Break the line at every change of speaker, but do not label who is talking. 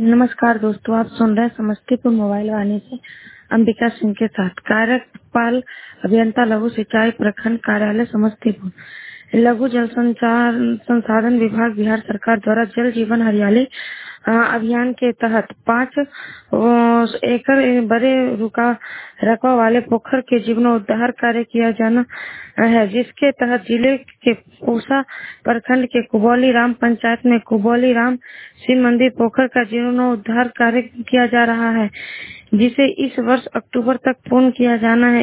नमस्कार दोस्तों, आप सुन रहे हैं समस्तीपुर मोबाइल वाणी से अंबिका सिंह के साथ। कार्यपाल अभियंता लघु सिंचाई प्रखंड कार्यालय समस्तीपुर। लघु जल संचार संसाधन विभाग बिहार सरकार द्वारा जल जीवन हरियाली अभियान के तहत 5 एकड़ बड़े रकबा वाले पोखर के जीर्णोद्धार कार्य किया जाना है, जिसके तहत जिले के पूसा प्रखंड के कुबौली राम पंचायत में कुबौली राम शिव मंदिर पोखर का जीर्णोद्धार कार्य किया जा रहा है, जिसे इस वर्ष अक्टूबर तक पूर्ण किया जाना है।